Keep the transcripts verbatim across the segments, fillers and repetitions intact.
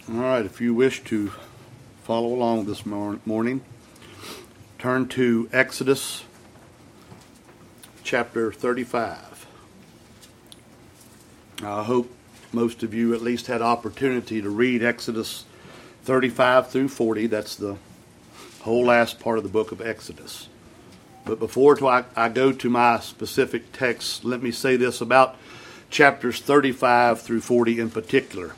All right, if you wish to follow along this mor- morning, turn to Exodus chapter thirty-five. I hope most of you at least had opportunity to read Exodus thirty-five through forty. That's the whole last part of the book of Exodus. But before I, I go to my specific text, let me say this about chapters thirty-five through forty in particular.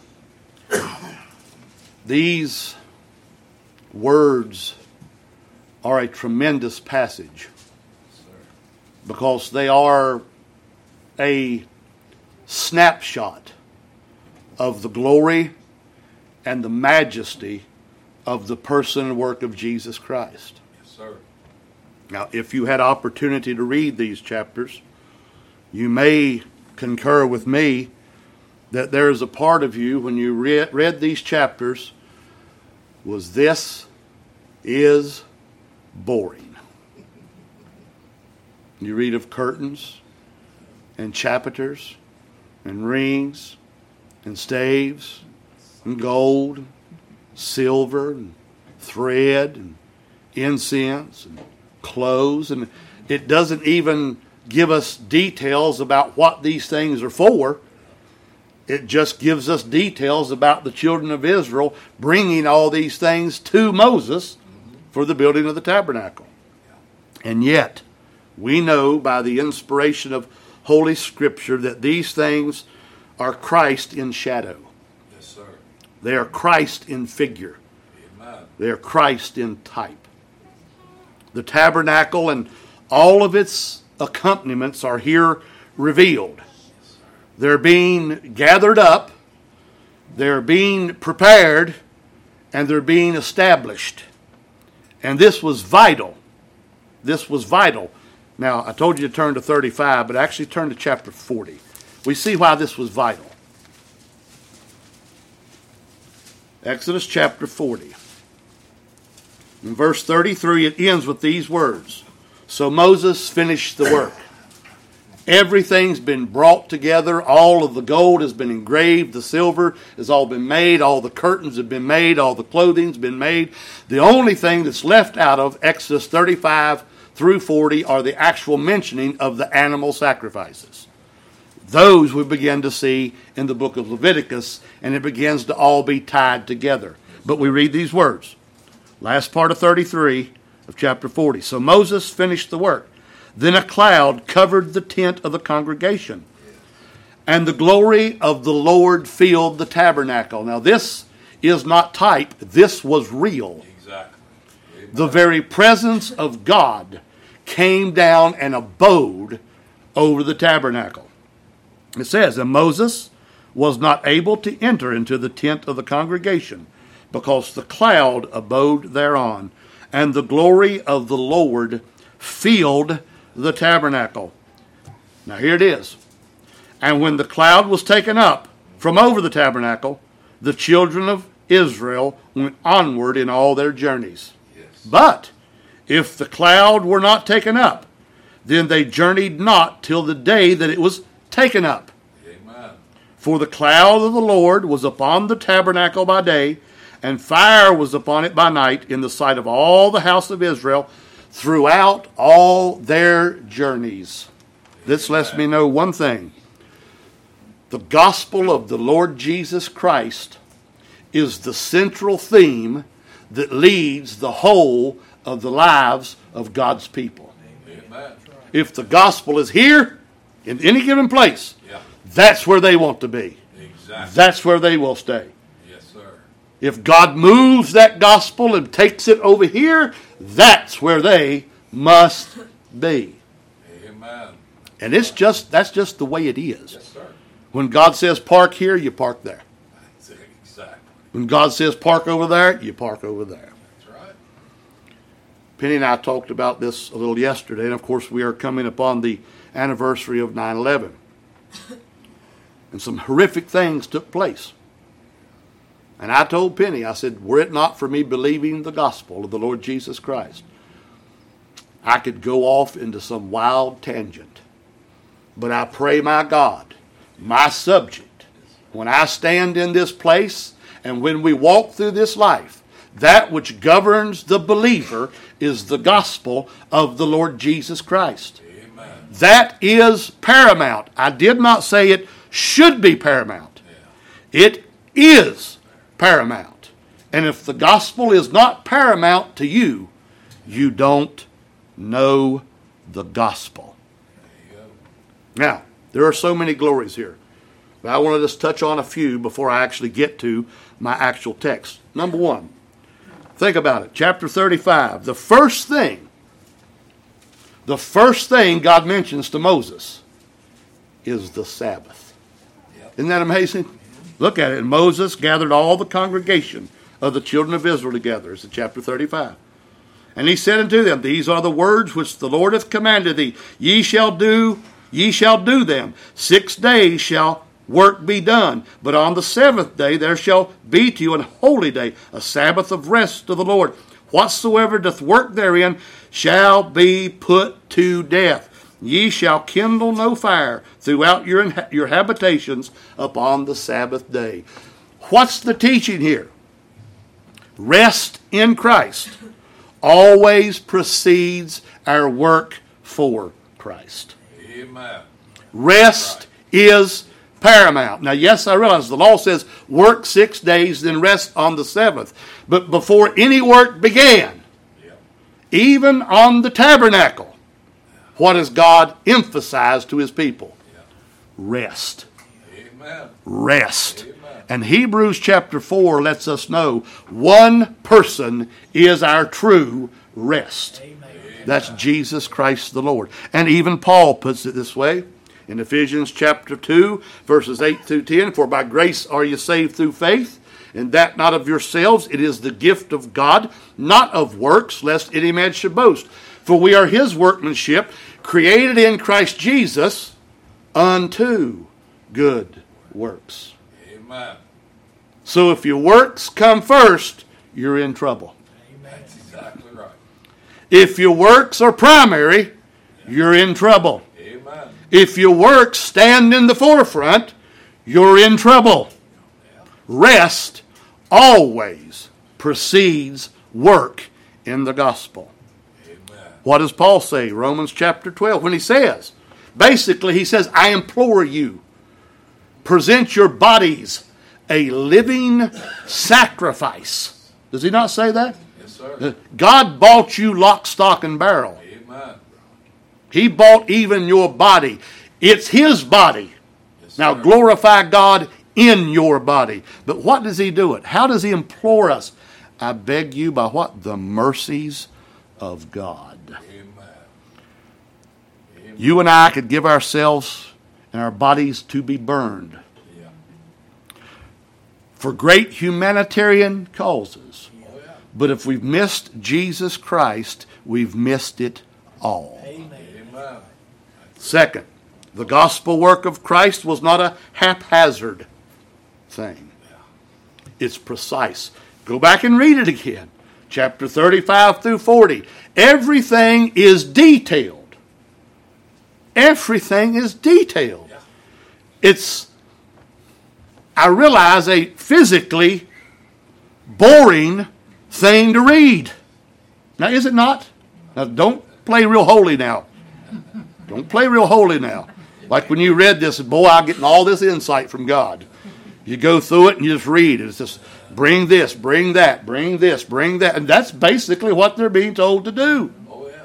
These words are a tremendous passage because they are a snapshot of the glory and the majesty of the person and work of Jesus Christ. Yes, sir. Now, if you had opportunity to read these chapters, you may concur with me that there is a part of you when you read, read these chapters was this is boring. You read of curtains and chapiters and rings and staves and gold, silver and thread and incense and clothes, and it doesn't even give us details about what these things are for. It just gives us details about the children of Israel bringing all these things to Moses for the building of the tabernacle. And yet, we know by the inspiration of Holy Scripture that these things are Christ in shadow. Yes, sir. They are Christ in figure. Amen. They are Christ in type. The tabernacle and all of its accompaniments are here revealed. They're being gathered up, they're being prepared, and they're being established. And this was vital. This was vital. Now, I told you to turn to thirty-five, but actually turn to chapter forty. We see why this was vital. Exodus chapter forty. In verse thirty-three, it ends with these words. So Moses finished the work. Everything's been brought together. All of the gold has been engraved. The silver has all been made. All the curtains have been made. All the clothing's been made. The only thing that's left out of Exodus thirty-five through forty are the actual mentioning of the animal sacrifices. Those we begin to see in the book of Leviticus, and it begins to all be tied together. But we read these words. Last part of thirty-three of chapter forty. So Moses finished the work. Then a cloud covered the tent of the congregation, and the glory of the Lord filled the tabernacle. Now this is not type. This was real. Exactly. Amen. The very presence of God came down and abode over the tabernacle. It says, and Moses was not able to enter into the tent of the congregation, because the cloud abode thereon, and the glory of the Lord filled the tabernacle. Now here it is. And when the cloud was taken up from over the tabernacle, the children of Israel went onward in all their journeys. Yes. But if the cloud were not taken up, then they journeyed not till the day that it was taken up. Amen. For the cloud of the Lord was upon the tabernacle by day, and fire was upon it by night, in the sight of all the house of Israel, throughout all their journeys. This lets me know one thing. The gospel of the Lord Jesus Christ is the central theme that leads the whole of the lives of God's people. Amen. If the gospel is here, in any given place, Yeah. that's where they want to be. Exactly. That's where they will stay. Yes, sir. If God moves that gospel and takes it over here, that's where they must be. Amen. And it's just that's just the way it is. Yes, sir. When God says park here, you park there. Exactly. When God says park over there, you park over there. That's right. Penny and I talked about this a little yesterday, and of course we are coming upon the anniversary of nine eleven. And some horrific things took place. And I told Penny, I said, were it not for me believing the gospel of the Lord Jesus Christ, I could go off into some wild tangent. But I pray my God, my subject, when I stand in this place And when we walk through this life, that which governs the believer is the gospel of the Lord Jesus Christ. Amen. That is paramount. I did not say it should be paramount. Yeah. It is paramount. And if the gospel is not paramount to you, you don't know the gospel. There you go. Now, there are so many glories here. But I want to just touch on a few before I actually get to my actual text. Number one, think about it. Chapter thirty-five. The first thing, the first thing God mentions to Moses is the Sabbath. Yep. Isn't that amazing? Look at it. And Moses gathered all the congregation of the children of Israel together. It's in chapter thirty-five. And he said unto them, These are the words which the Lord hath commanded thee. Ye shall do, ye shall do them. Six days shall work be done. But on the seventh day there shall be to you an holy day, a Sabbath of rest to the Lord. Whatsoever doth work therein shall be put to death. Ye shall kindle no fire throughout your, your habitations upon the Sabbath day. What's the teaching here? Rest in Christ always precedes our work for Christ. Amen. Rest is paramount. Now, yes, I realize the law says work six days, then rest on the seventh. But before any work began, Yep. even on the tabernacle, what has God emphasized to his people? Yep. Rest. Amen. Rest. Amen. And Hebrews chapter four lets us know one person is our true rest. Amen. That's Jesus Christ the Lord. And even Paul puts it this way in Ephesians chapter two, verses eight through ten. For by grace are you saved through faith, and that not of yourselves. It is the gift of God, not of works, lest any man should boast. For we are his workmanship, created in Christ Jesus unto good works. Amen. So if your works come first, you're in trouble. That's exactly right. If your works are primary, you're in trouble. Amen. If your works stand in the forefront, you're in trouble. Rest always precedes work in the gospel. Amen. What does Paul say? Romans chapter twelve, when he says, basically he says, I implore you, present your bodies a living sacrifice. Does he not say that? Yes, sir. God bought you lock, stock, and barrel. Amen. He bought even your body. It's his body. Yes, Now sir. glorify God in your body. But what does he do it? How does he implore us? I beg you by what? The mercies of God. Amen. Amen. You and I could give ourselves and our bodies to be burned Yeah. for great humanitarian causes. Oh, yeah. But if we've missed Jesus Christ, we've missed it all. Amen. Amen. Second, the gospel work of Christ was not a haphazard thing. It's precise. Go back and read it again. Chapter thirty-five through forty. Everything is detailed. Everything is detailed. Yeah. It's, I realize, a physically boring thing to read. Now, is it not? Now, don't play real holy now. Don't play real holy now. Like when you read this, boy, I'm getting all this insight from God. You go through it and you just read. It's just bring this, bring that, bring this, bring that. And that's basically what they're being told to do. Oh, yeah.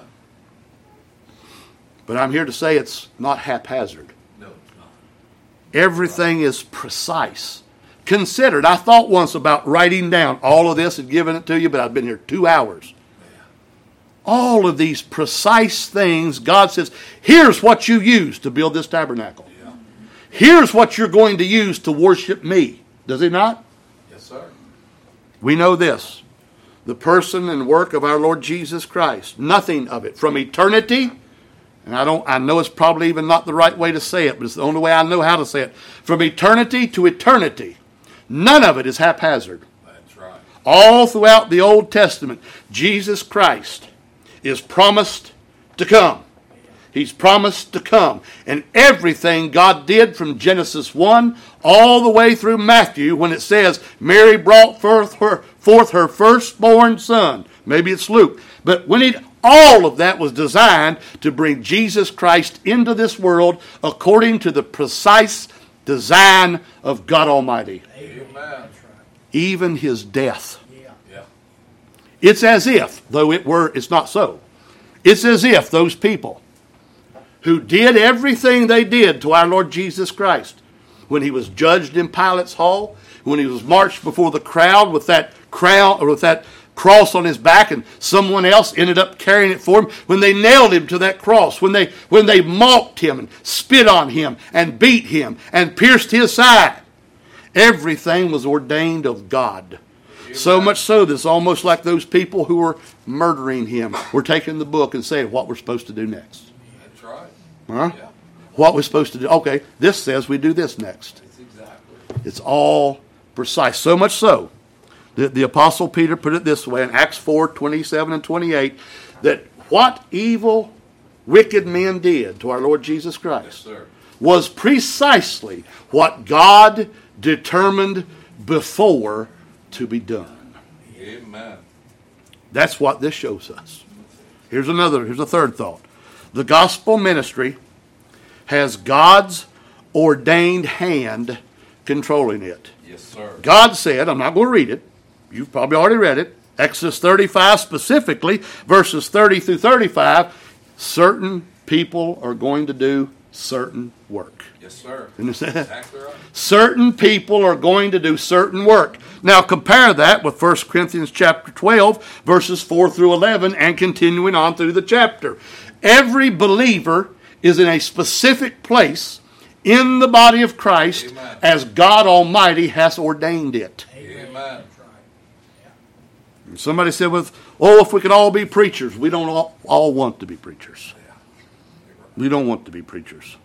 But I'm here to say it's not haphazard. No, it's not. Everything is precise. Considered. I thought once about writing down all of this and giving it to you, but I've been here two hours. All of these precise things, God says, here's what you use to build this tabernacle. Yeah. Here's what you're going to use to worship me. Does he not? Yes, sir. We know this. The person and work of our Lord Jesus Christ. Nothing of it. From eternity, and I don't I know it's probably even not the right way to say it, but it's the only way I know how to say it. From eternity to eternity, none of it is haphazard. That's right. All throughout the Old Testament, Jesus Christ is promised to come. He's promised to come. And everything God did from Genesis one all the way through Matthew, when it says Mary brought forth her, forth her firstborn son. Maybe it's Luke. But when it, all of that was designed to bring Jesus Christ into this world according to the precise design of God Almighty. Amen. Even his death. Yeah. Yeah. It's as if, though it were, it's not so. It's as if those people who did everything they did to our Lord Jesus Christ, when he was judged in Pilate's hall, when he was marched before the crowd with that crown or with that cross on his back, and someone else ended up carrying it for him, when they nailed him to that cross, when they when they mocked him and spit on him and beat him and pierced his side, everything was ordained of God. So much so that it's almost like those people who were murdering him were taking the book and saying what we're supposed to do next. That's right. Huh? Yeah. What we're supposed to do. Okay, this says we do this next. That's exactly. It's all precise. So much so that the Apostle Peter put it this way in Acts four, twenty-seven and twenty-eight, that what evil, wicked men did to our Lord Jesus Christ Yes, sir. was precisely what God determined before to be done. Amen. That's what this shows us. Here's another, here's a third thought. The gospel ministry has God's ordained hand controlling it. Yes, sir. God said, I'm not going to read it. You've probably already read it. Exodus thirty-five specifically, verses thirty through thirty-five, certain people are going to do certain work. Yes, sir. You understand? Exactly right. Certain people are going to do certain work. Now compare that with First Corinthians chapter twelve, verses four through eleven, and continuing on through the chapter. Every believer is in a specific place in the body of Christ. Amen. As God Almighty has ordained it. Amen. And somebody said, "With oh, if we could all be preachers." We don't all, all want to be preachers. We don't want to be preachers.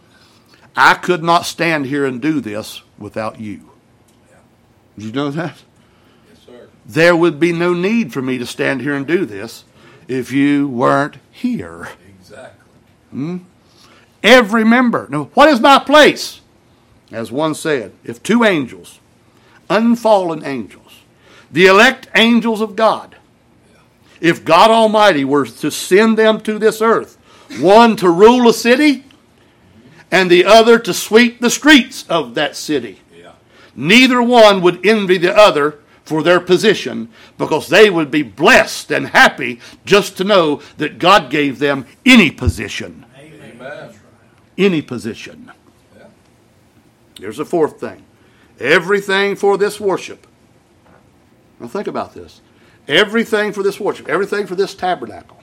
I could not stand here and do this without you. Did you know that? Yes, sir. There would be no need for me to stand here and do this if you weren't here. Exactly. Hmm? Every member. Now, what is my place? As one said, if two angels, unfallen angels, the elect angels of God, if God Almighty were to send them to this earth, one to rule a city and the other to sweep the streets of that city, Yeah. neither one would envy the other for their position, because they would be blessed and happy just to know that God gave them any position. Amen. Any position. Yeah. Here's the fourth thing. Everything for this worship. Now think about this. Everything for this worship, everything for this tabernacle,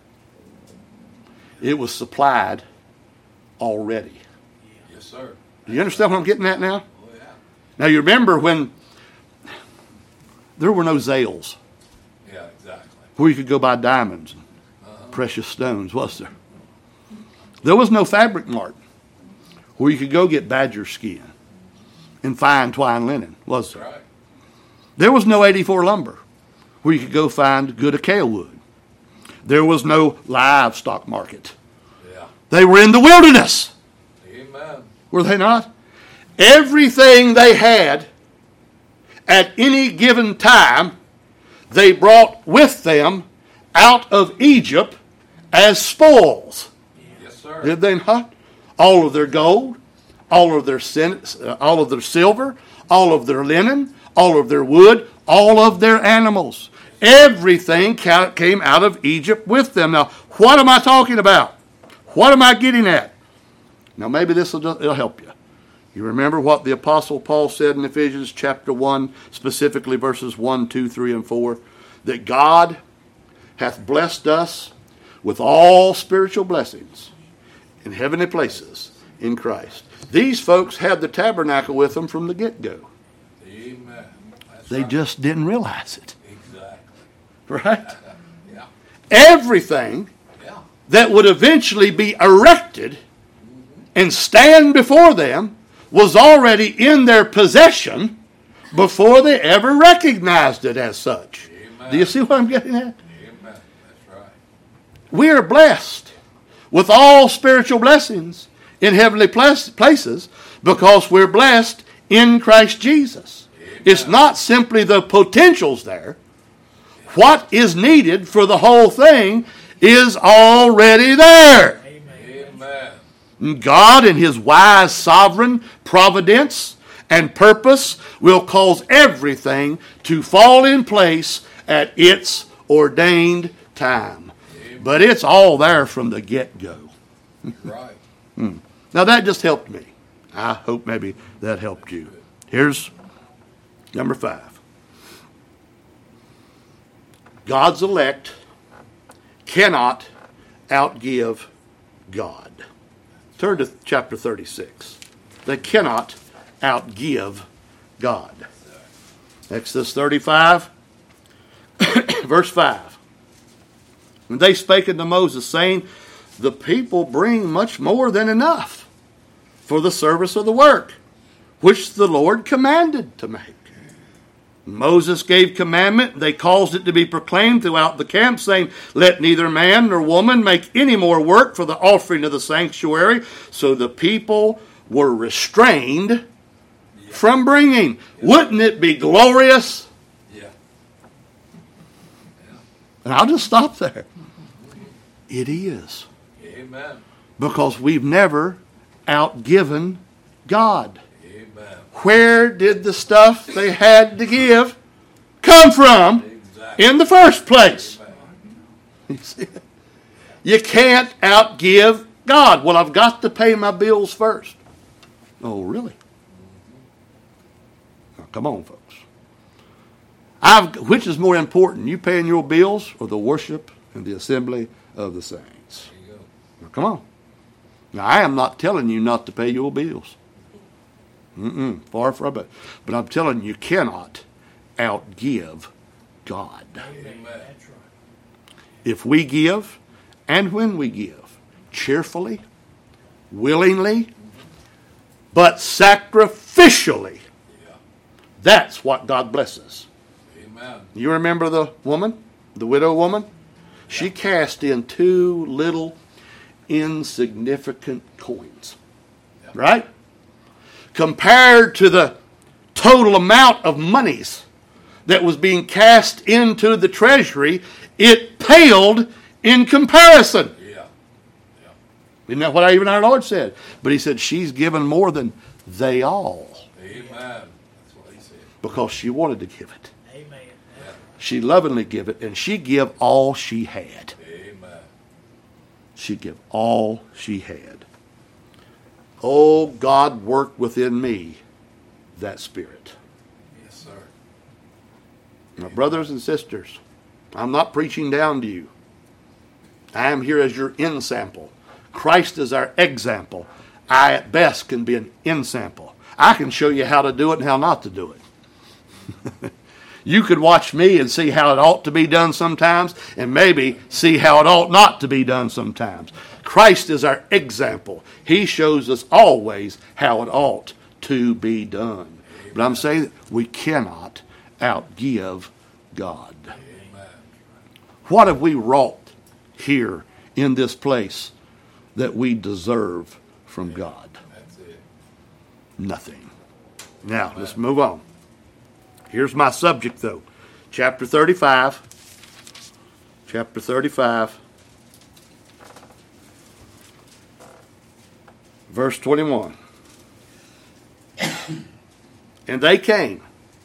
it was supplied already. Yes, sir. Do you understand what I'm getting at now? Oh, yeah. Now you remember when there were no Zales Yeah, exactly. where you could go buy diamonds and Uh-huh. precious stones, was there? There was no Fabric Mart where you could go get badger skin and fine twine linen, was That's there? right. There was no eighty-four lumber where you could go find good acacia wood. There was no livestock market. Yeah. They were in the wilderness, Amen. were they not? Everything they had at any given time, they brought with them out of Egypt as spoils. Yes, sir. Did they not? All of their gold, all of their sin, uh, all of their silver, all of their linen, all of their wood, all of their animals. Everything ca- came out of Egypt with them. Now, what am I talking about? What am I getting at? Now, maybe this will it'll help you. You remember what the Apostle Paul said in Ephesians chapter one, specifically verses one, two, three, and four, that God hath blessed us with all spiritual blessings in heavenly places in Christ. These folks had the tabernacle with them from the get-go. Amen. That's They right. just didn't realize it. Exactly. Right? Yeah. Everything Yeah. that would eventually be erected and stand before them was already in their possession before they ever recognized it as such. Amen. Do you see what I'm getting at? Amen. That's right. We are blessed with all spiritual blessings in heavenly places because we're blessed in Christ Jesus. Amen. It's not simply the potentials there. What is needed for the whole thing is already there. Amen. God in his wise sovereign providence and purpose will cause everything to fall in place at its ordained time. Amen. But it's all there from the get-go. Right. hmm. Now that just helped me. I hope maybe that helped you. Here's number five. God's elect cannot outgive God. Turn to chapter thirty-six. They cannot outgive God. Exodus thirty-five, verse five. And they spake unto Moses, saying, the people bring much more than enough for the service of the work, which the Lord commanded to make. Moses gave commandment. They caused it to be proclaimed throughout the camp, saying, let neither man nor woman make any more work for the offering of the sanctuary. So the people were restrained yeah. from bringing. Yeah. Wouldn't it be glorious? Yeah. yeah. And I'll just stop there. It is. Amen. Because we've never outgiven God. Amen. Where did the stuff they had to give come from exactly. in the first place? You see? You can't outgive God. Well, I've got to pay my bills first. Oh, really? Now, come on, folks. I've, which is more important, you paying your bills or the worship and the assembly of the saints? There you go. Now, come on. Now, I am not telling you not to pay your bills. Mm-mm, far from it. But I'm telling you, you cannot outgive God. Amen. If we give, and when we give, cheerfully, willingly, but sacrificially, yeah. that's what God blesses. Amen. You remember the woman, the widow woman? Yeah. She cast in two little insignificant coins. Yeah. Right? Compared to the total amount of monies that was being cast into the treasury, it paled in comparison. Yeah. Yeah. Isn't that what even our Lord said? But he said, she's given more than they all. Amen. That's what he said. Because she wanted to give it. Amen. Yeah. She lovingly give it, and she give all she had. Amen. She give all she had. Oh, God, work within me that spirit. Yes, sir. Now, brothers and sisters, I'm not preaching down to you. I am here as your ensample. Christ is our example. I, at best, can be an ensample. I can show you how to do it and how not to do it. You could watch me and see how it ought to be done sometimes, and maybe see how it ought not to be done sometimes. Christ is our example. He shows us always how it ought to be done. Amen. But I'm saying that we cannot outgive God. Amen. What have we wrought here in this place that we deserve from God? That's it. Nothing. Now, Amen. Let's move on. Here's my subject, though. Chapter thirty-five. Chapter thirty-five. Verse twenty-one. And they came.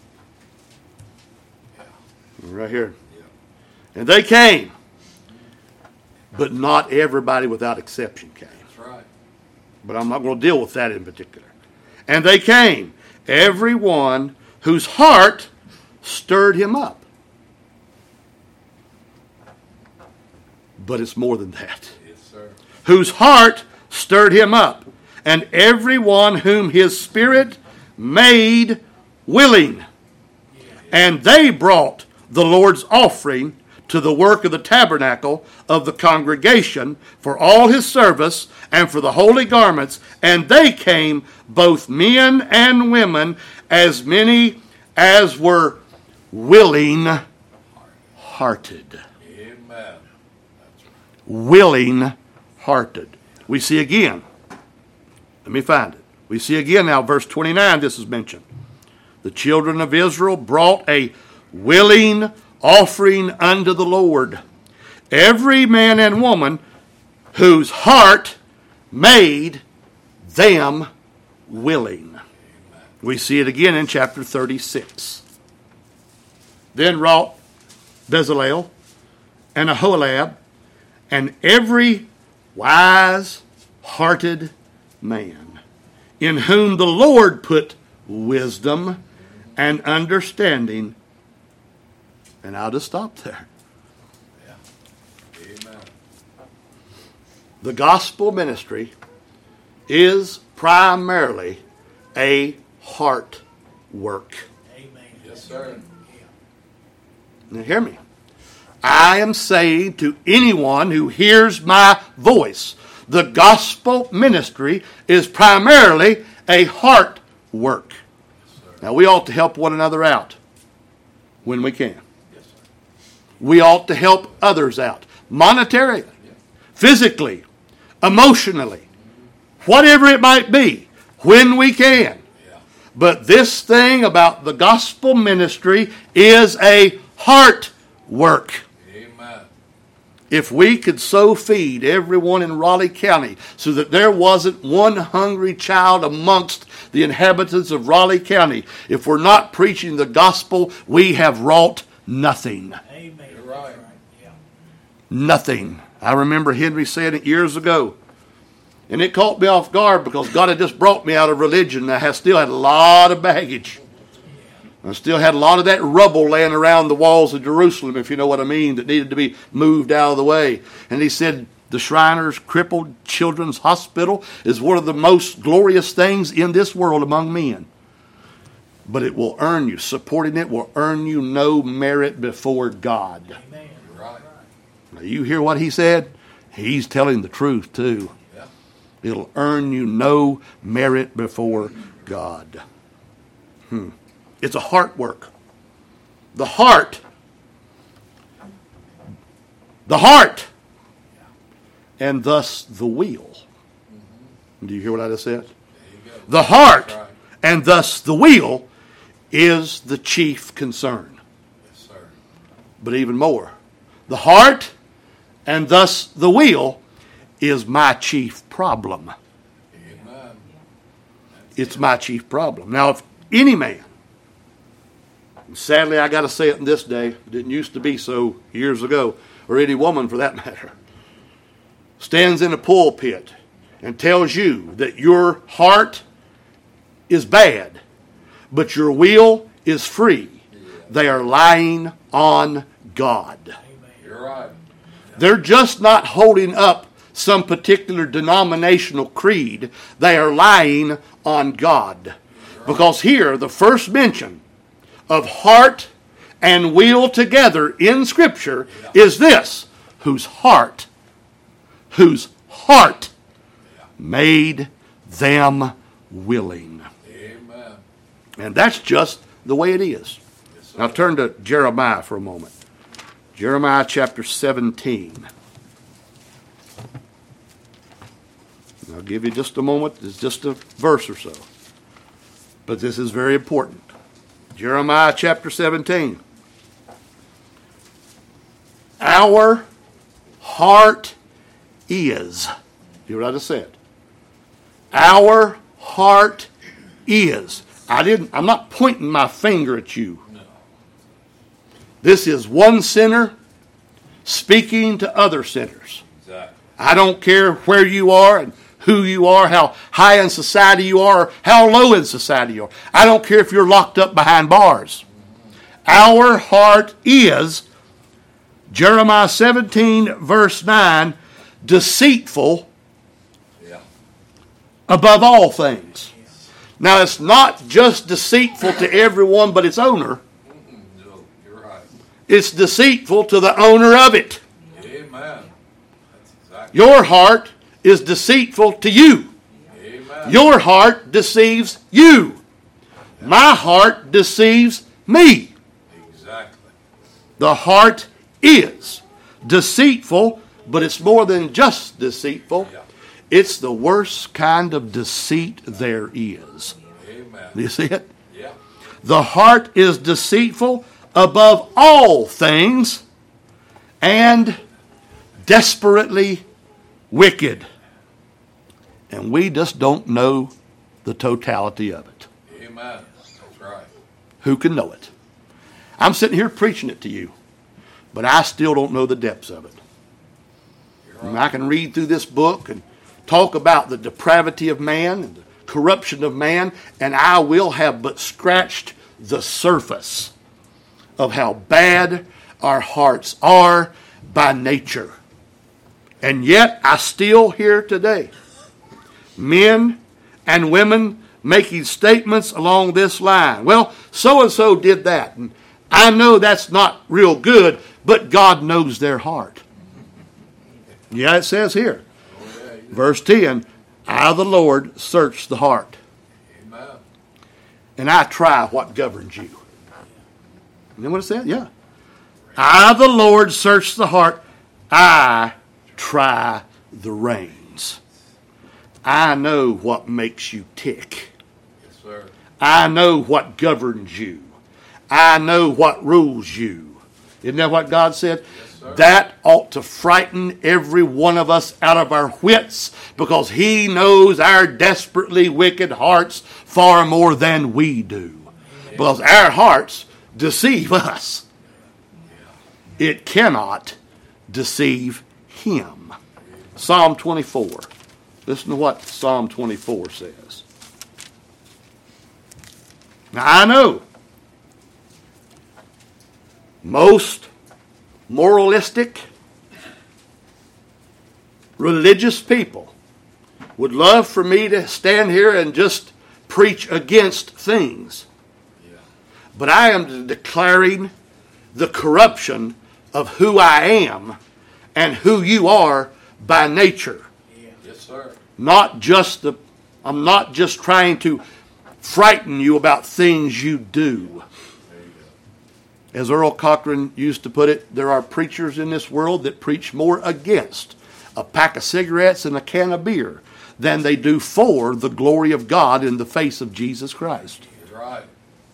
Yeah. Right here. Yeah. And they came. But not everybody without exception came. That's right. But I'm not going to deal with that in particular. And they came. Everyone whose heart stirred him up. But it's more than that. Yes, sir. Whose heart stirred him up. And everyone whom his spirit made willing. And they brought the Lord's offering to the work of the tabernacle of the congregation for all his service and for the holy garments. And they came, both men and women, as many as were willing hearted. Amen. That's right. Willing hearted. We see again. Let me find it. We see again now, verse twenty-nine, this is mentioned. The children of Israel brought a willing offering unto the Lord. Every man and woman whose heart made them willing. We see it again in chapter thirty-six. Then wrought Bezalel and Aholiab and every wise-hearted man, in whom the Lord put wisdom and understanding. And I'll just stop there. Yeah. Amen. The gospel ministry is primarily a heart work. Amen. Yes, sir. Now hear me. I am saying to anyone who hears my voice, the gospel ministry is primarily a heart work. Yes, Now we ought to help one another out when we can. yes, sir. We ought to help others out. Monetarily, Yeah. physically, emotionally, whatever it might be, when we can. Yeah. But this thing about the gospel ministry is a heart work. Amen. If we could so feed everyone in Raleigh County so that there wasn't one hungry child amongst the inhabitants of Raleigh County, if we're not preaching the gospel, we have wrought nothing. Amen. You're right. Yeah. Nothing. I remember Henry saying it years ago. And it caught me off guard because God had just brought me out of religion. I had still had a lot of baggage. I still had a lot of that rubble laying around the walls of Jerusalem, if you know what I mean, that needed to be moved out of the way. And he said, the Shriners Crippled Children's Hospital is one of the most glorious things in this world among men. But it will earn you, supporting it will earn you no merit before God. Amen. You're right. Now you hear what he said? He's telling the truth too. Yeah. It'll earn you no merit before God. Hmm. It's a heart work. The heart. The heart. And thus the will. Do you hear what I just said? There you go. The heart That's right. and thus the will is the chief concern. Yes, sir. But even more, the heart and thus the will is my chief problem. Amen. It's my chief problem. Now, if any man, and sadly I got to say it in this day, it didn't used to be so years ago, or any woman for that matter, stands in a pulpit and tells you that your heart is bad, but your will is free, they are lying on God. Amen. You're right. They're just not holding up some particular denominational creed. They are lying on God. Because here, the first mention of heart and will together in Scripture is this: whose heart, whose heart made them willing. Amen. And that's just the way it is. Yes, sir. Now turn to Jeremiah for a moment. Jeremiah chapter seventeen. I'll give you just a moment. It's just a verse or so. But this is very important. Jeremiah chapter seventeen. Our heart is. You hear what I just said? Our heart is. I didn't, I'm not pointing my finger at you. No. This is one sinner speaking to other sinners. Exactly. I don't care where you are and who you are, how high in society you are, or how low in society you are. I don't care if you're locked up behind bars. Our heart is, Jeremiah seventeen verse nine, deceitful Yeah. above all things. Now it's not just deceitful to everyone but its owner. No, you're right. It's deceitful to the owner of it. Amen. That's exactly. Your heart is deceitful to you. Amen. Your heart deceives you. My heart deceives me. Exactly. The heart is deceitful But it's more than just deceitful. Yeah. It's the worst kind of deceit there is. Amen. Do you see it? Yeah. The heart is deceitful above all things and desperately wicked. And we just don't know the totality of it. Amen. That's right. Who can know it? I'm sitting here preaching it to you, but I still don't know the depths of it. You're And right. I can read through this book and talk about the depravity of man and the corruption of man, and I will have but scratched the surface of how bad our hearts are by nature. And yet I still hear today men and women making statements along this line. Well, so-and-so did that, and I know that's not real good, but God knows their heart. Yeah, it says here, Oh, yeah. You- verse ten, I, the Lord, search the heart, Amen. and I try what governs you. You know what it says? Yeah. I, the Lord, search the heart. I try the reins. I know what makes you tick. Yes, sir. I know what governs you. I know what rules you. Isn't that what God said? Yes, sir. That ought to frighten every one of us out of our wits, because He knows our desperately wicked hearts far more than we do. Because our hearts deceive us. It cannot deceive Him. Psalm twenty-four. Listen to what Psalm twenty-four says. Now I know most moralistic, religious people would love for me to stand here and just preach against things. Yeah. But I am declaring the corruption of who I am and who you are by nature. Yes, sir. Not just the, I'm not just trying to frighten you about things you do. There you go. As Earl Cochran used to put it, there are preachers in this world that preach more against a pack of cigarettes and a can of beer than they do for the glory of God in the face of Jesus Christ. He's right.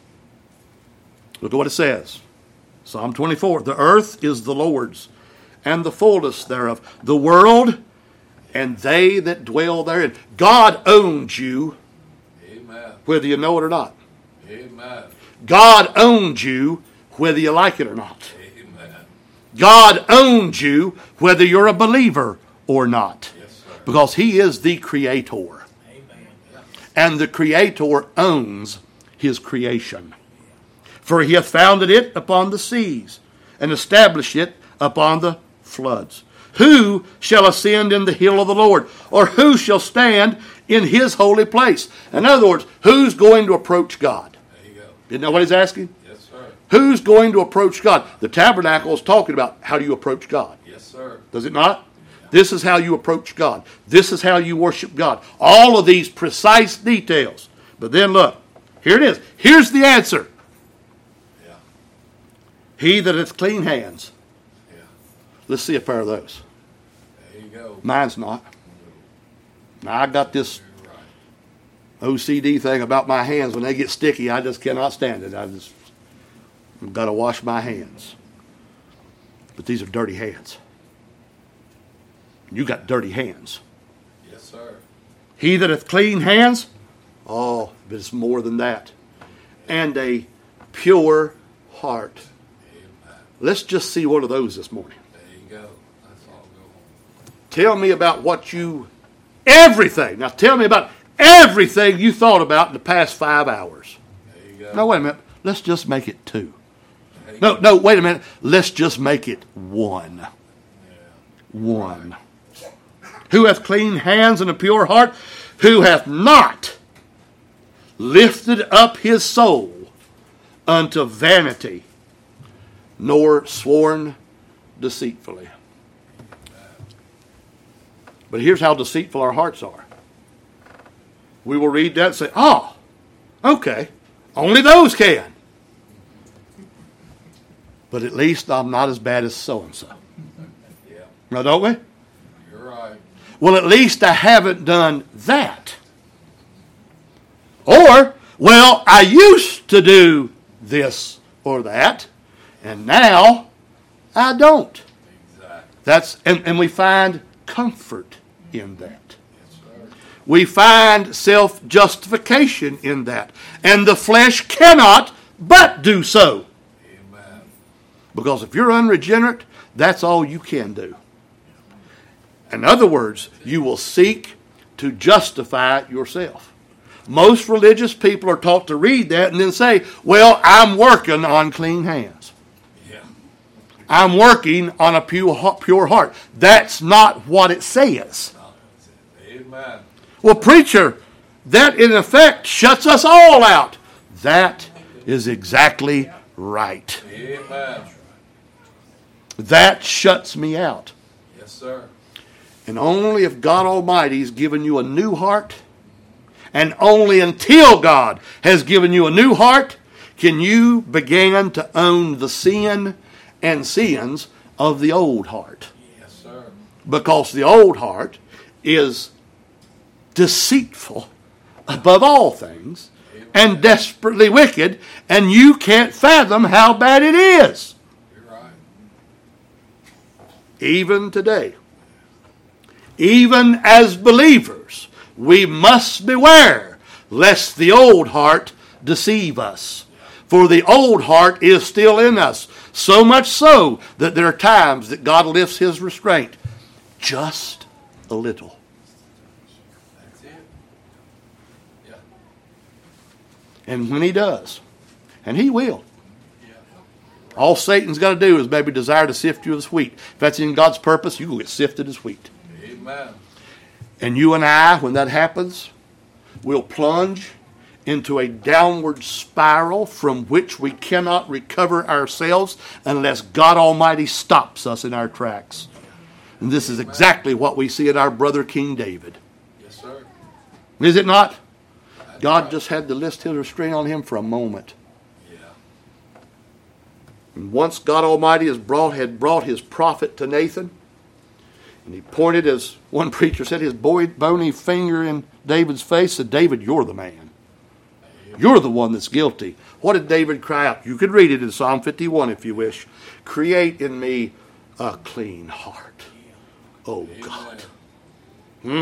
Look at what it says. Psalm twenty-four. The earth is the Lord's, and the fullness thereof, the world and they that dwell therein. God owns you, Amen. whether you know it or not. Amen. God owns you, whether you like it or not. Amen. God owns you, whether you're a believer or not. Yes, sir. Because He is the Creator. Amen. Yeah. And the Creator owns His creation. For He hath founded it upon the seas, and established it upon the floods. Who shall ascend in the hill of the Lord? Or who shall stand in His holy place? In other words, who's going to approach God? There you go. Isn't that what He's asking? Yes, sir. Who's going to approach God? The tabernacle is talking about how do you approach God. Yes, sir. Does it not? This is how you approach God. This is how you worship God. All of these precise details. But then look, here it is. Here's the answer. Yeah. He that hath clean hands. Yeah. Let's see a pair of those. There you go. Mine's not. Now, I got this You're right. O C D thing about my hands. When they get sticky, I just cannot stand it. I just I've got to wash my hands. But these are dirty hands. You got dirty hands. Yes, sir. He that hath clean hands, oh, but it's more than that. And a pure heart. Amen. Let's just see one of those this morning. There you go. That's all go home. Tell me about what you, everything. Now tell me about everything you thought about in the past five hours. There you go. No, wait a minute. Let's just make it two. There you No, go. no, wait a minute. Let's just make it one. Yeah. One. Who hath clean hands and a pure heart, who hath not lifted up his soul unto vanity, nor sworn deceitfully. But here's how deceitful our hearts are. We will read that and say, oh, okay, only those can. But at least I'm not as bad as so-and-so. Yeah. Now, don't we? You're right. Well, at least I haven't done that. Or, well, I used to do this or that, and now I don't. Exactly. That's and, and we find comfort in that. Yes, sir. We find self-justification in that. And the flesh cannot but do so. Amen. Because if you're unregenerate, that's all you can do. In other words, you will seek to justify yourself. Most religious people are taught to read that and then say, well, I'm working on clean hands. Yeah. I'm working on a pure, pure heart. That's not what it says. Amen. Well, preacher, that in effect shuts us all out. That is exactly right. Amen. That shuts me out. Yes, sir. And only if God Almighty has given you a new heart, and only until God has given you a new heart, can you begin to own the sin and sins of the old heart. Yes, sir. Because the old heart is deceitful above all things and desperately wicked, and you can't fathom how bad it is. You're right. Even today, even as believers, we must beware lest the old heart deceive us. For the old heart is still in us, so much so that there are times that God lifts his restraint just a little. That's it. Yeah. And when he does, and he will, Yeah. all Satan's got to do is maybe desire to sift you as wheat. If that's in God's purpose, you will get sifted as wheat. Amen. And you and I, when that happens, will plunge into a downward spiral from which we cannot recover ourselves unless God Almighty stops us in our tracks. And this is exactly what we see in our brother King David. Yes, sir. Is it not? That's God right. just had to lift his restraint on him for a moment. Yeah. And once God Almighty has brought, had brought his prophet to Nathan, and he pointed, as one preacher said, his bony finger in David's face, said, David, you're the man. You're the one that's guilty. What did David cry out? You could read it in Psalm fifty-one if you wish. Create in me a clean heart, oh God. Hmm?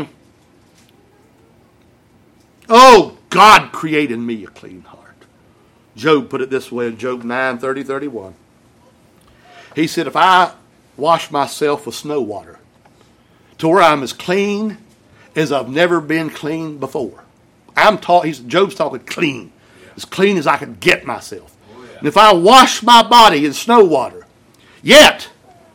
Oh God, create in me a clean heart. Job put it this way in Job nine, thirty, thirty-one. He said, if I wash myself with snow water to where I'm as clean as I've never been clean before. I'm taught, he's, Job's talking clean. Yeah. As clean as I can get myself. Oh, yeah. And if I wash my body in snow water, yet,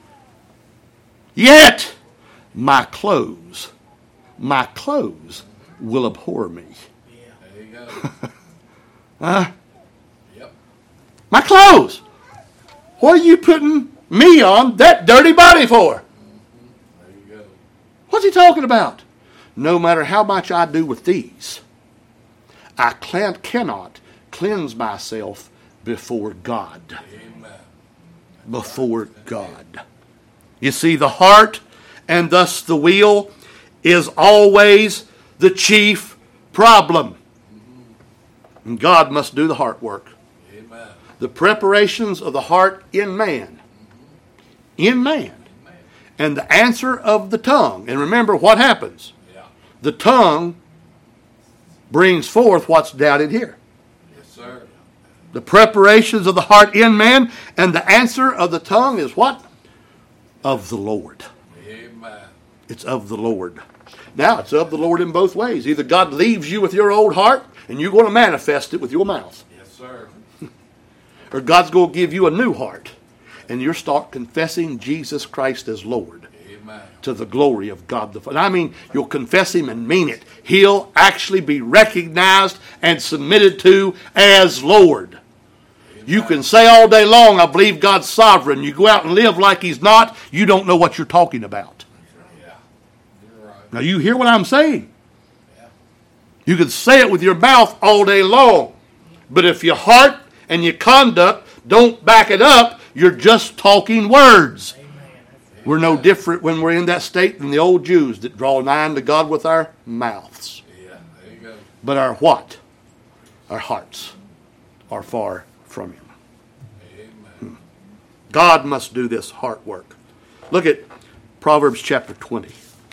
yet, my clothes, my clothes will abhor me. Yeah. There you go. Huh? Yep. My clothes. What are you putting me on that dirty body for? There you go. What's he talking about? No matter how much I do with these, I cannot cleanse myself before God. Amen. Before God. You see, the heart and thus the will is always the chief problem. And God must do the heart work. Amen. The preparations of the heart in man. In man. And the answer of the tongue. And remember what happens. Yeah. The tongue brings forth what's doubted here. Yes, sir. The preparations of the heart in man, and the answer of the tongue is what? Of the Lord. Amen. It's of the Lord. Now, it's of the Lord in both ways. Either God leaves you with your old heart, and you're going to manifest it with your mouth. Yes, sir. Or God's going to give you a new heart, and you'll start confessing Jesus Christ as Lord. Amen. To the glory of God the Father. I mean, you'll confess him and mean it. He'll actually be recognized and submitted to as Lord. Amen. You can say all day long, I believe God's sovereign. You go out and live like he's not, you don't know what you're talking about. Yeah. You're right. Now you hear what I'm saying? Yeah. You can say it with your mouth all day long. But if your heart and your conduct don't back it up, you're just talking words. We're no different when we're in that state than the old Jews that draw nigh unto God with our mouths. Yeah, there you go. But our what? Our hearts are far from Him. Amen. God must do this heart work. Look at Proverbs chapter twenty.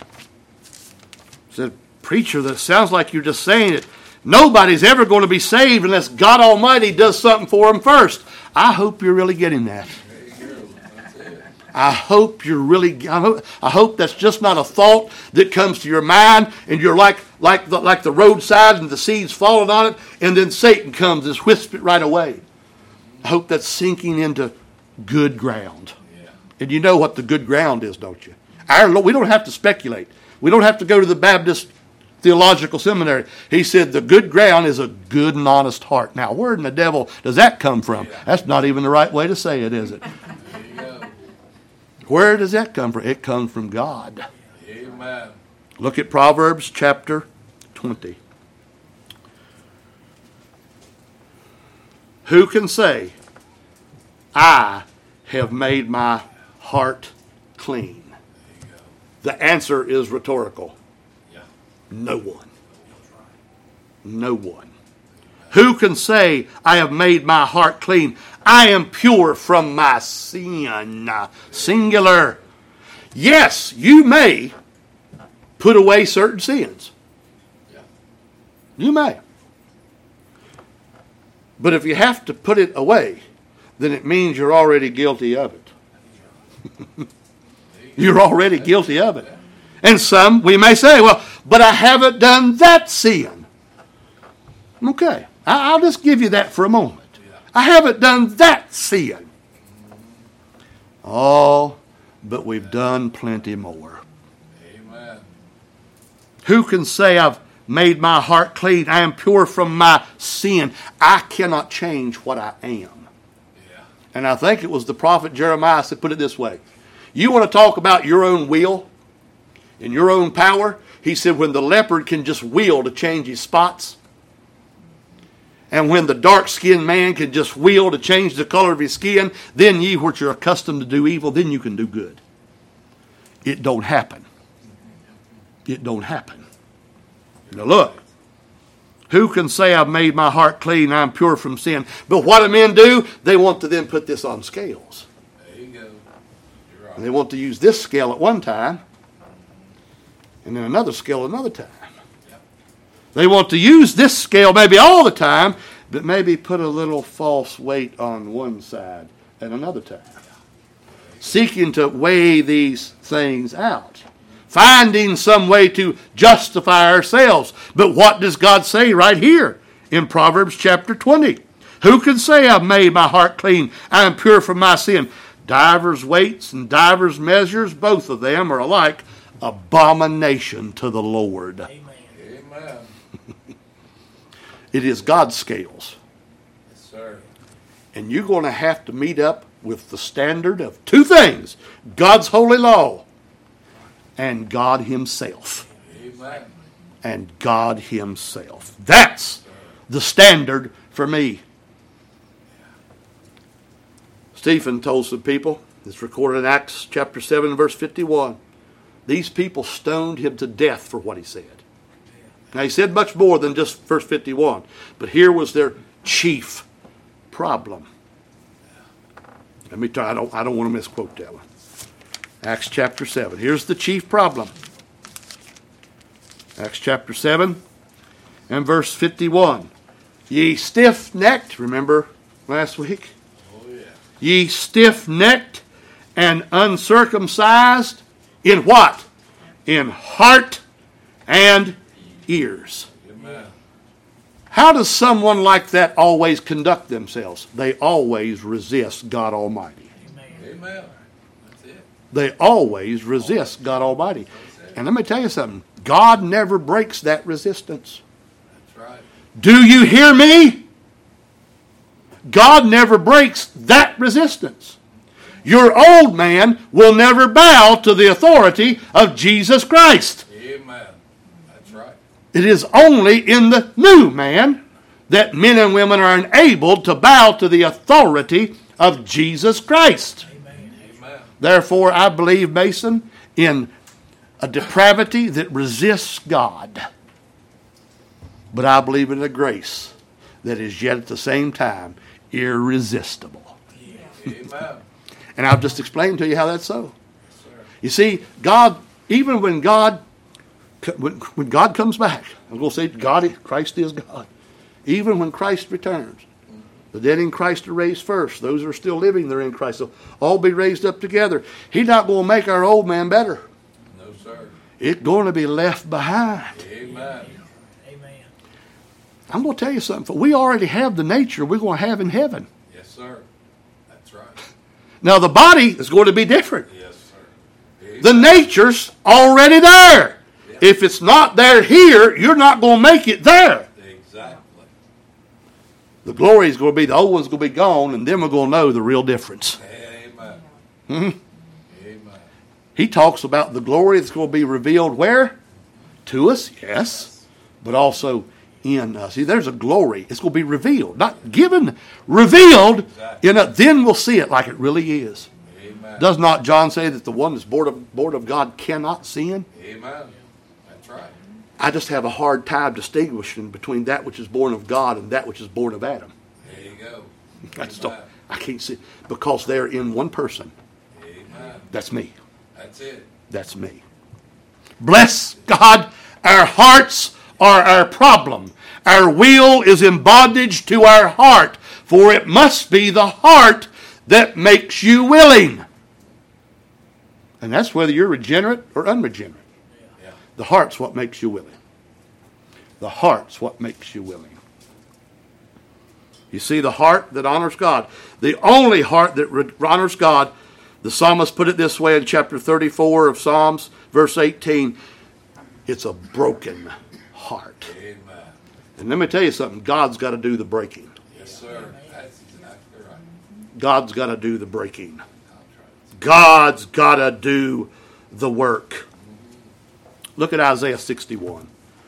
It said, preacher, that sounds like you're just saying it. Nobody's ever going to be saved unless God Almighty does something for them first. I hope you're really getting that. There you go. That's it. I hope you're really, I hope, I hope that's just not a thought that comes to your mind and you're like like the, like the roadside and the seeds falling on it and then Satan comes and whisps it right away. I hope that's sinking into good ground. Yeah. And you know what the good ground is, don't you? Our Lord, we don't have to speculate. We don't have to go to the Baptist Theological Seminary. He said the good ground is a good and honest heart. Now, where in the devil does that come from? Yeah. That's not even the right way to say it, is it? There you go. Where does that come from? It comes from God. Amen. Look at Proverbs chapter twenty. Who can say, I have made my heart clean? There you go. The answer is rhetorical. Yeah. No one. No one. Who can say, I have made my heart clean? I am pure from my sin. Singular. Yes, you may put away certain sins. Yeah. You may. But if you have to put it away, then it means you're already guilty of it. You're already guilty of it. And some, we may say, well, but I haven't done that sin. Okay, I- I'll just give you that for a moment. I haven't done that sin. Oh, but we've done plenty more. Amen. Who can say I've made my heart clean? I am pure from my sin. I cannot change what I am. Yeah. And I think it was the prophet Jeremiah that put it this way. You want to talk about your own will and your own power? He said when the leopard can just will to change his spots, and when the dark-skinned man can just will to change the color of his skin, then ye which are accustomed to do evil, then you can do good. It don't happen. It don't happen. Now look. Who can say I've made my heart clean, I'm pure from sin? But what do men do? They want to then put this on scales. There you go. You're right. And they want to use this scale at one time, and then another scale another time. They want to use this scale maybe all the time, but maybe put a little false weight on one side at another time. Seeking to weigh these things out. Finding some way to justify ourselves. But what does God say right here in Proverbs chapter twenty? Who can say I've made my heart clean? I am pure from my sin. Divers weights and divers measures, both of them are alike abomination to the Lord. Amen. It is God's scales. Yes, sir. And you're going to have to meet up with the standard of two things. God's holy law and God Himself. Amen. And God Himself. That's the standard for me. Stephen told some people, it's recorded in Acts chapter seven, verse fifty-one. These people stoned him to death for what he said. Now, he said much more than just verse fifty-one. But here was their chief problem. Let me try. I don't, I don't want to misquote that one. Acts chapter seven. Here's the chief problem. Acts chapter seven and verse fifty-one. Ye stiff-necked, remember last week? Oh, yeah. Ye stiff-necked and uncircumcised in what? In heart and ears. Amen. How does someone like that always conduct themselves? They always resist God Almighty. Amen. That's it. They always resist God Almighty. And let me tell you something. God never breaks that resistance. That's right. Do you hear me? God never breaks that resistance. Your old man will never bow to the authority of Jesus Christ. Amen. That's right. It is only in the new man that men and women are enabled to bow to the authority of Jesus Christ. Amen. Therefore, I believe, Mason, in a depravity that resists God. But I believe in a grace that is yet at the same time irresistible. Amen. And I've just explained to you how that's so. Yes, sir. You see, God, even when God, when, when God comes back, I'm going to say God, Christ is God. Even when Christ returns, the dead in Christ are raised first. Those who are still living, they're in Christ. They'll all be raised up together. He's not going to make our old man better. No, sir. It's going to be left behind. Amen. Amen. I'm going to tell you something. We already have the nature we're going to have in heaven. Yes, sir. That's right. Now, the body is going to be different. Yes, sir. Amen. The nature's already there. Yeah. If it's not there here, you're not going to make it there. Exactly. The glory is going to be, the old one's going to be gone, and then we're going to know the real difference. Amen. Hmm? Amen. He talks about the glory that's going to be revealed where? To us, yes, but also in us. See, there's a glory. It's going to be revealed, not given, revealed. Exactly. In a, then we'll see it like it really is. Amen. Does not John say that the one that's born of, born of God cannot sin? Amen. That's right. I just have a hard time distinguishing between that which is born of God and that which is born of Adam. There you go. I just don't, I can't see, because they're in one person. Amen. That's me. That's it. That's me. Bless God, our hearts are our problem. Our will is in bondage to our heart, for it must be the heart that makes you willing. And that's whether you're regenerate or unregenerate. Yeah. The heart's what makes you willing. The heart's what makes you willing. You see, the heart that honors God, the only heart that re- honors God, the psalmist put it this way in chapter thirty-four of Psalms, verse eighteen, it's a broken heart. Amen. And let me tell you something, God's got to do the breaking. Yes, sir. That's exactly right. God's got to do the breaking. That's right. God's got to do the work. Look at Isaiah sixty-one.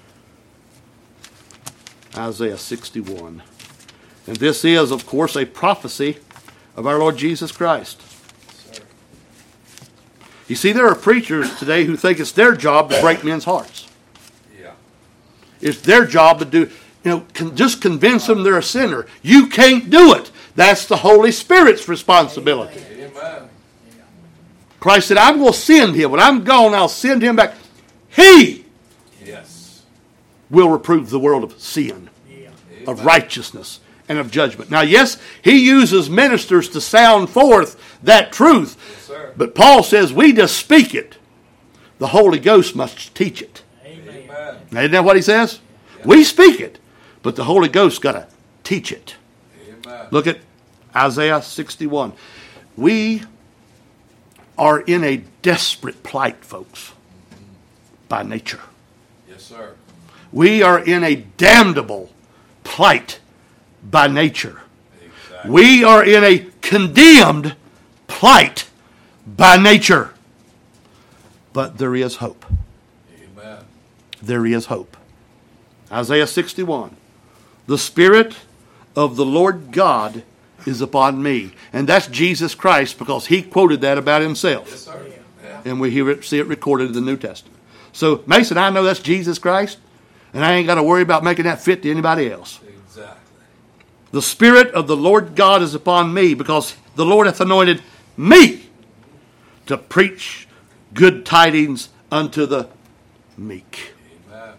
Isaiah sixty-one. And this is, of course, a prophecy of our Lord Jesus Christ. Yes, sir. You see, there are preachers today who think it's their job to break men's hearts. Yeah. It's their job to do, you know, con- just convince them they're a sinner. You can't do it. That's the Holy Spirit's responsibility. Amen. Christ said, I'm going to send him. When I'm gone, I'll send him back. He Yes. will reprove the world of sin, of Amen. righteousness, and of judgment. Now, yes, he uses ministers to sound forth that truth. Yes, sir. But Paul says we just speak it. The Holy Ghost must teach it. Amen. Now, isn't that what he says? We speak it, but the Holy Ghost got to teach it. Amen. Look at Isaiah sixty-one. We are in a desperate plight, folks, by nature. Yes, sir. We are in a damnable plight by nature. Exactly. We are in a condemned plight by nature. But there is hope. Amen. There is hope. Isaiah sixty-one. The Spirit of the Lord God is upon me. And that's Jesus Christ, because he quoted that about himself. Yes, sir. Yeah. And we hear it, see it recorded in the New Testament. So, Mason, I know that's Jesus Christ, and I ain't got to worry about making that fit to anybody else. Exactly. The Spirit of the Lord God is upon me, because the Lord hath anointed me to preach good tidings unto the meek. Amen.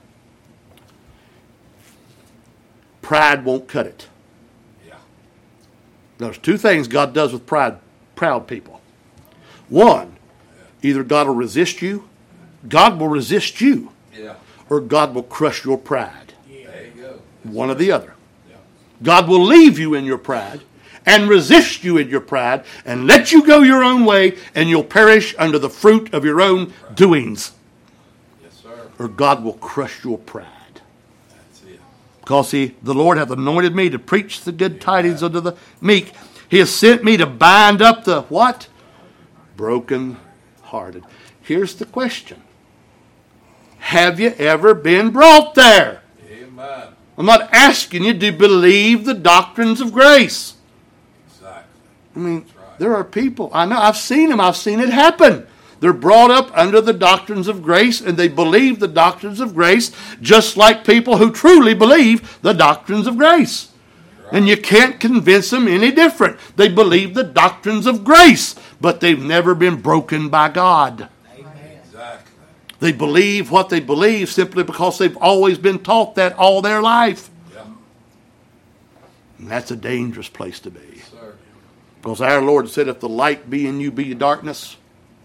Pride won't cut it. Yeah. There's two things God does with pride, proud people. One, either God will resist you, God will resist you, Yeah. or God will crush your pride. There you go. One or the other. Yeah. God will leave you in your pride and resist you in your pride and let you go your own way, and you'll perish under the fruit of your own doings. Yes, sir. Or God will crush your pride. That's it. Because he, the Lord hath anointed me to preach the good tidings unto the meek. He has sent me to bind up the what? Broken hearted. Here's the question. Have you ever been brought there? Amen. I'm not asking you to believe the doctrines of grace. Exactly. I mean, That's right. There are people, I know, I've seen them, I've seen it happen. They're brought up under the doctrines of grace, and they believe the doctrines of grace just like people who truly believe the doctrines of grace. And you can't convince them any different. They believe the doctrines of grace, but they've never been broken by God. Amen. Exactly. They believe what they believe simply because they've always been taught that all their life. Yeah. And that's a dangerous place to be. Yes, sir. Because our Lord said, if the light be in you be darkness,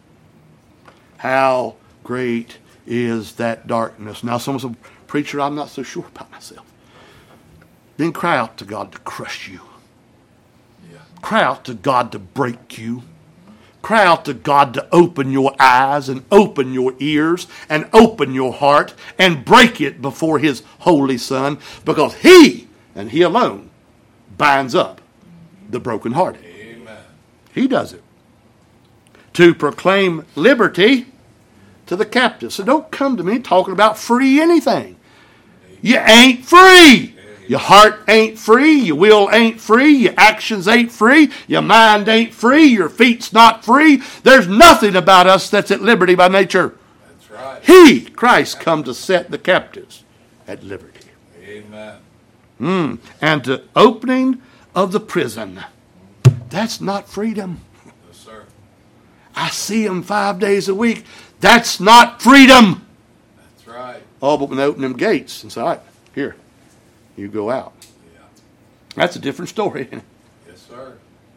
how great is that darkness. Now someone said, preacher, I'm not so sure about myself. Then cry out to God to crush you. Yeah. Cry out to God to break you. Cry out to God to open your eyes and open your ears and open your heart and break it before His Holy Son, because He and He alone binds up the brokenhearted. Amen. He does it. To proclaim liberty to the captives. So don't come to me talking about free anything. You ain't free. Your heart ain't free. Your will ain't free. Your actions ain't free. Your mind ain't free. Your feet's not free. There's nothing about us that's at liberty by nature. That's right. He, Christ, come to set the captives at liberty. Amen. Mm. And to opening of the prison. That's not freedom. Yes, sir. I see them five days a week. That's not freedom. That's right. Oh, but when they open them gates and say, all right, here, you go out. Yeah. That's a different story. Yes, sir.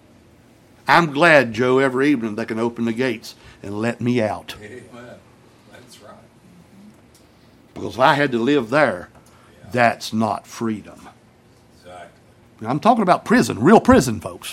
I'm glad, Joe, every evening they can open the gates and let me out. Amen. That's right. Because if I had to live there, Yeah. that's not freedom. Exactly. Now, I'm talking about prison, real prison, folks.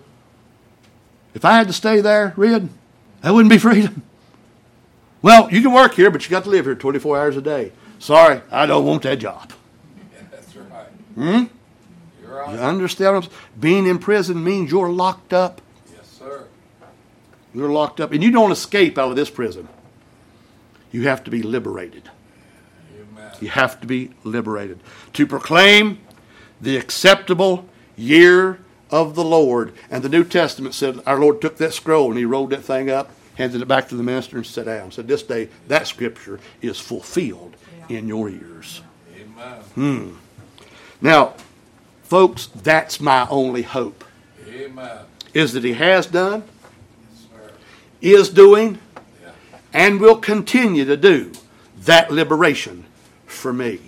If I had to stay there, Red, that wouldn't be freedom. Well, you can work here, but you got to live here twenty-four hours a day. Sorry, I don't want that job. Yeah, that's right. Hmm? You're right. You understand what I'm saying? Being in prison means you're locked up. Yes, sir. You're locked up. And you don't escape out of this prison. You have to be liberated. Amen. You have to be liberated. To proclaim the acceptable year of the Lord. And the New Testament said our Lord took that scroll and He rolled that thing up, handed it back to the minister and sat down. Said, this day, that scripture is fulfilled in your ears. Amen. Hmm. Now, folks, that's my only hope. Amen. Is that He has done, Yes, sir. is doing, Yeah. and will continue to do that liberation for me.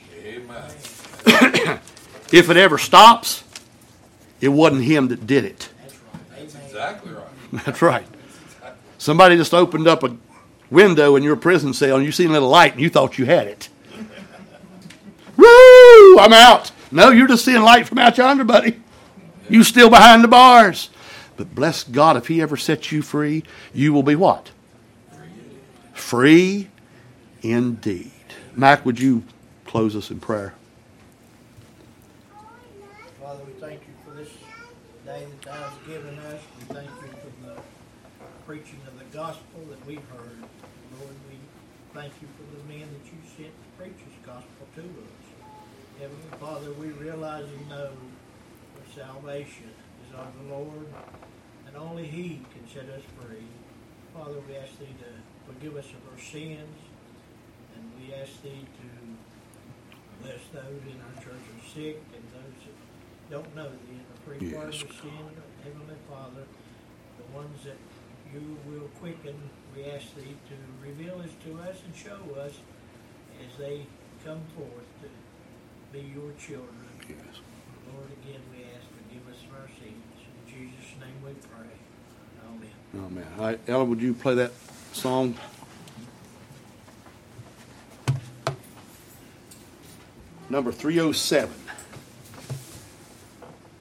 Amen. If it ever stops, it wasn't Him that did it. That's exactly right. That's right. Somebody just opened up a window in your prison cell and you seen a little light and you thought you had it. Woo! I'm out. No, you're just seeing light from out yonder, buddy. You still behind the bars. But bless God, if He ever sets you free, you will be what? Free indeed. Mac, would you close us in prayer? Father, we thank you for this day that thou hast given us. We thank you for the preaching of the gospel that we've heard. Lord, we thank you for the men that you sent to preach this gospel to us. Heavenly Father, we realize and know that salvation is of the Lord, and only He can set us free. Father, we ask Thee to forgive us of our sins, and we ask Thee to bless those in our church who are sick and those that don't know Thee and are free from Yes, sin. Heavenly Father, the ones that You will quicken, we ask Thee to reveal this to us and show us as they come forth to be Your children. Yes. Lord, again we ask, forgive us of our sins. In Jesus' name we pray. Amen. Amen. All right, Ella, would you play that song? Number three oh seven.